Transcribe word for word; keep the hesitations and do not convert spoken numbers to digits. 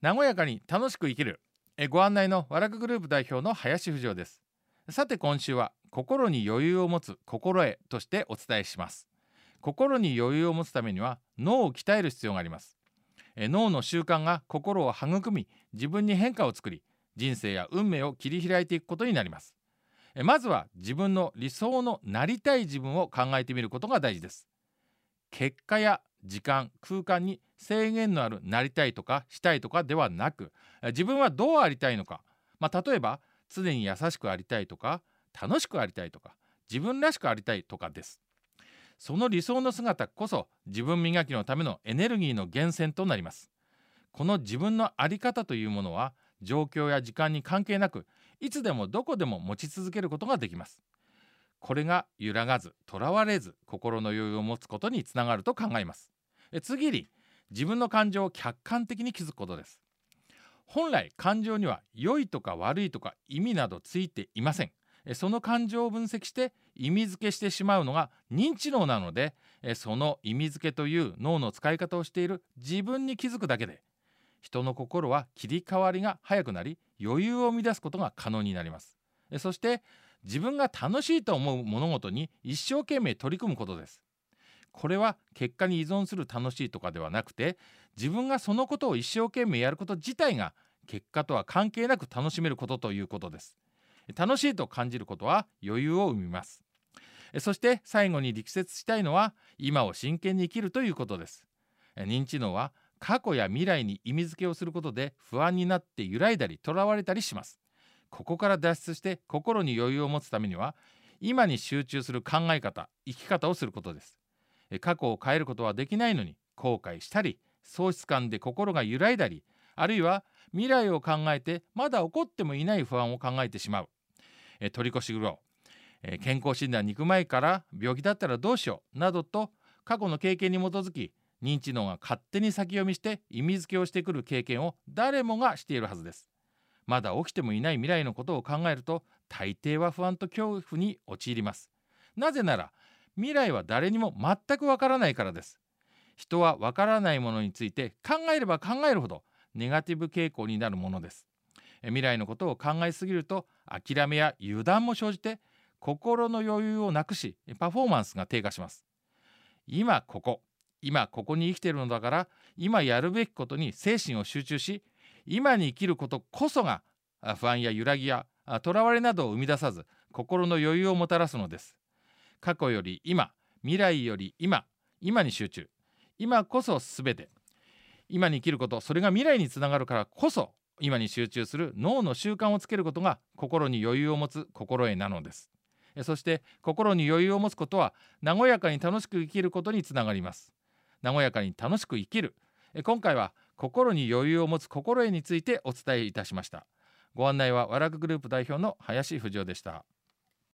和やかに楽しく生きるえご案内の和楽グループ代表の林富士です。さて今週は心に余裕を持つ心得としてお伝えします。心に余裕を持つためには脳を鍛える必要があります。え脳の習慣が心を育み、自分に変化を作り、人生や運命を切り開いていくことになります。えまずは自分の理想のなりたい自分を考えてみることが大事です。結果や時間、空間に制限のあるなりたいとかしたいとかではなく、自分はどうありたいのか、まあ、例えば常に優しくありたいとか楽しくありたいとか自分らしくありたいとかです。その理想の姿こそ自分磨きのためのエネルギーの源泉となります。この自分のあり方というものは状況や時間に関係なく、いつでもどこでも持ち続けることができます。これが揺らがず、とらわれず、心の余裕を持つことにつながると考えます。え次に、自分の感情を客観的に気づくことです。本来、感情には良いとか悪いとか意味などついていません。えその感情を分析して意味付けしてしまうのが認知能なので、えその意味付けという脳の使い方をしている自分に気づくだけで、人の心は切り替わりが早くなり、余裕を生み出すことが可能になります。えそして自分が楽しいと思う物事に一生懸命取り組むことです。これは結果に依存する楽しいとかではなくて、自分がそのことを一生懸命やること自体が結果とは関係なく楽しめることということです。楽しいと感じることは余裕を生みます。そして最後に力説したいのは、今を真剣に生きるということです。認知能は過去や未来に意味付けをすることで不安になって揺らいだりとらわれたりします。ここから脱出して心に余裕を持つためには、今に集中する考え方、生き方をすることです。過去を変えることはできないのに後悔したり、喪失感で心が揺らいだり、あるいは未来を考えてまだ起こってもいない不安を考えてしまう。え取り越し苦労、え健康診断に行く前から病気だったらどうしようなどと過去の経験に基づき、認知能が勝手に先読みして意味付けをしてくる経験を誰もがしているはずです。まだ起きてもいない未来のことを考えると、大抵は不安と恐怖に陥ります。なぜなら未来は誰にも全くわからないからです。人はわからないものについて考えれば考えるほどネガティブ傾向になるものです。未来のことを考えすぎると諦めや油断も生じて、心の余裕をなくしパフォーマンスが低下します。今ここ今ここに生きているのだから、今やるべきことに精神を集中し、今に生きることこそが不安や揺らぎやとらわれなどを生み出さず、心の余裕をもたらすのです。過去より今、未来より今、今に集中。今こそすべて。今に生きること、それが未来につながるからこそ、今に集中する脳の習慣をつけることが心に余裕を持つ心得なのです。そして心に余裕を持つことは和やかに楽しく生きることにつながります。和やかに楽しく生きる。今回は心に余裕を持つ心得についてお伝えいたしました。ご案内は和楽グループ代表の林富士でした。